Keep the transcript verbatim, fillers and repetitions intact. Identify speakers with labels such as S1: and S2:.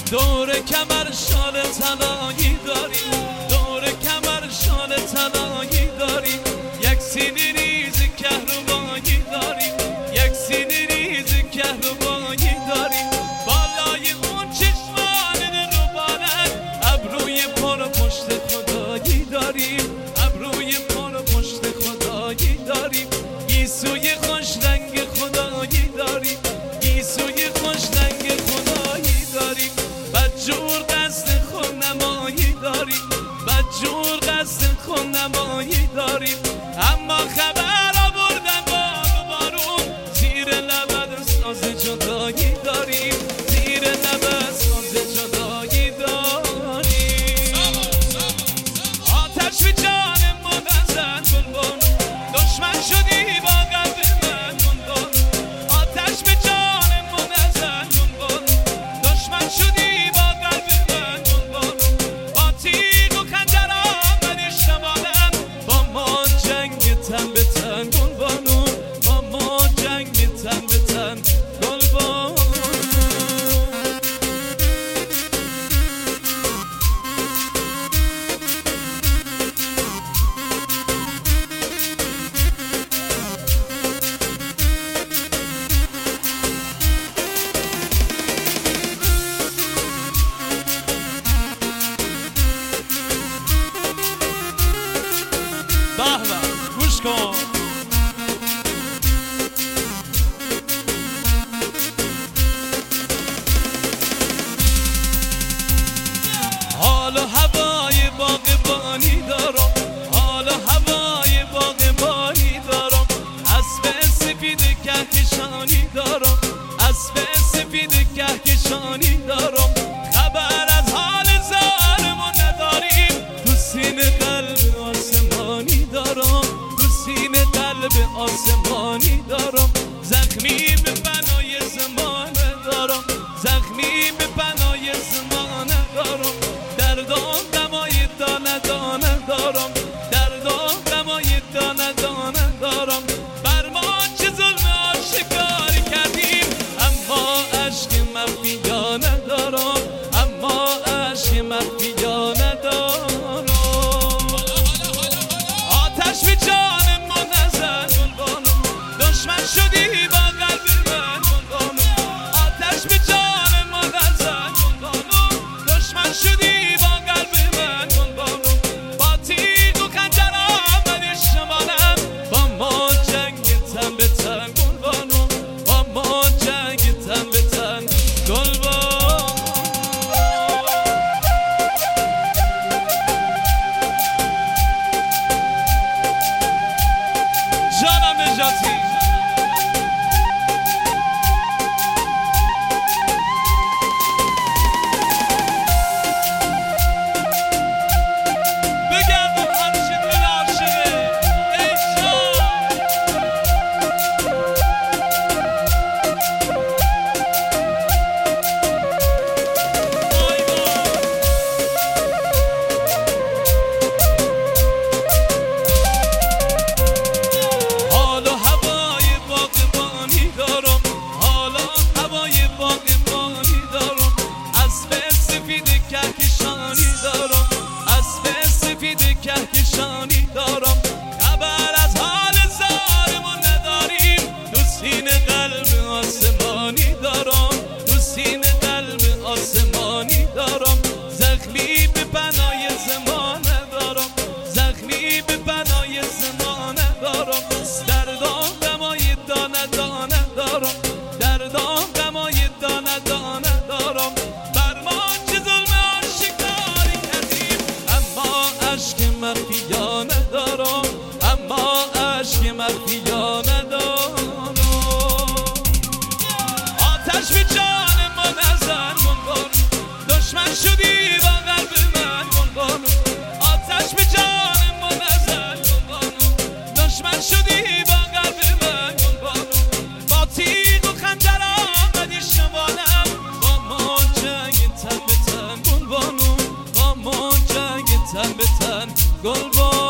S1: دور کمر شال طلایی داری، دور کمر شال طلایی داری، یک سینی ریز کهربایی داری، یک سینی ریز کهربایی داری، بالای اون چشمان دلربانت ابروی پر پشت خدایی داری، ابروی پر پشت خدایی داری، گیسوی خوش رنگ خدایی داری، گیسوی خوش رنگ خدایی داری، بدجور قصد خودنمایی داری، بدجور قصد خودنمایی داری، اما خبر آوردن باب بارون زیر لبت ساز جدایی داری، زیر لبت ساز جدایی داری. آتش به جان من نزن بلبل، دشمن شدی با قلب من بلبل، آتش به جان من نزن بلبل، دشمن شدی با قلب من بلبل، با تیغ و خنجر آمدی شمالم، با ما جنگ تن به تن گلبانو، با ما جنگ تن به تن گلبانو. به به گوش کن. حال و هوای باغبانی دارم، حال و هوای باغبانی دارم، اسب سفید کهکشانی دارم، اسب سفید کهکشانی دارم، خبر از حال زارمون نداریم، تو سینه قلب آسمانی دارم، تو سینه قلب آسمانی دارم، زخمی به بنای زمانه دارم، زخمی به بنای زمانه دارم، دردام دمای دانه دانه دارم، دردام دمای دانه دانه دارم، بر ما چه ظلم آشکاری کردیم، اما عشق مخفیانه دارم، اما عشق مخفیانه دارم. آتش به جان من نزن بلبانو، دشمن شدی با قلب من بلبانو، آتش به جان من نزن بلبانو، دشمن شدی با قلب من بلبانو، با تیغ و خنجر آمدی شمالم، با ما جنگ تن به تن گلبانو، با ما جنگ تن به تن گلبانو. جانم نجاتی بگردم همیشه دل عاشقه ای جان. وای وای. حال و هوای باغبانی دارم، حال و هوای باغبانی دارم، اسب سفید کهکشانی دارم، اسب سفید کهکشانی دارم، خبر از حال زارمون نداریم، تو سینه قلب آسمانی دارم، تو سینه قلب آسمانی دارم، زخمی به بنای زمانه دارم، زخمی به بنای زمانه دارم، دردام دمای دانه دانه دارم، دردام دمای دانه دانه دارم، بر ما چه ظلم آشکاری کردیم، اما عشق مخفیانه دارم، اما عشق مخفیانه دارم. آتش به جان من نزن بلبل، دشمن شدی با قلب من بلبل، آتش به جان من نزن بلبل، دشمن شدی با قلب من بلبل، با تیغ و خنجر آمدی شمالم، با ما جنگ تن به تن گلبانو، با ما جنگ تن به تن گلبانو.